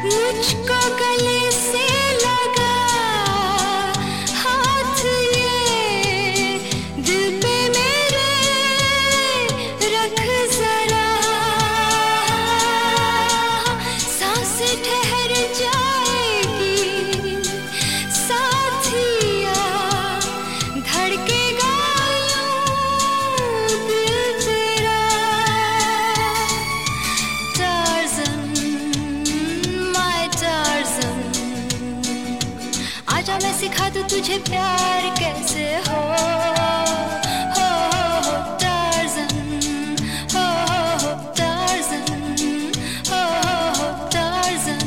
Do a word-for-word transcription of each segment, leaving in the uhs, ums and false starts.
मुझको गले से लगा हाथ ये दिल पे मेरे रख जरा, सांसें ठहर जाएगी साथिया, धड़केगा यूं दिल तेरा। टार्ज़न माय टार्ज़न, आजा मैं सिखा दूं तुझे प्यार कैसे हो। हो हो हो टार्ज़न, हो हो हो टार्ज़न, हो हो हो टार्ज़न।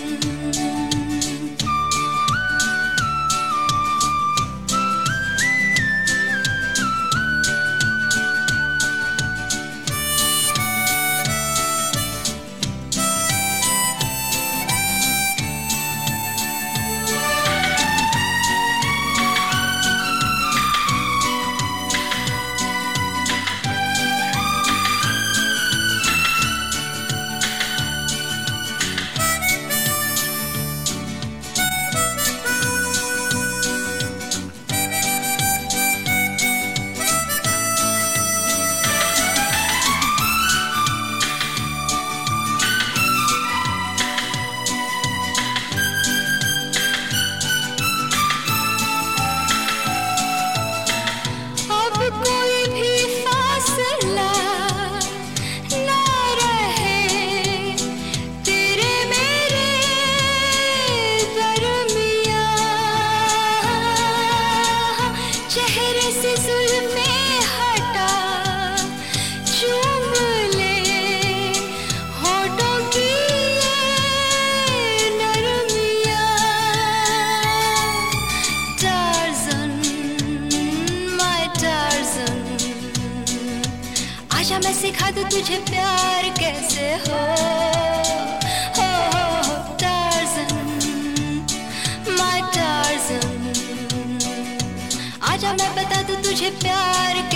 कोई भी फासला ना रहे तेरे मेरे दरमियां, चेहरे से जुल्फें हटा चूम ले होठों की ये नरमियां। टार्ज़न माय टार्ज़न, आजा मैं सिखा दूं तुझे प्यार कैसे हो। हो हो हो टार्ज़न माय टार्ज़न, आजा मैं बता दूं तुझे प्यार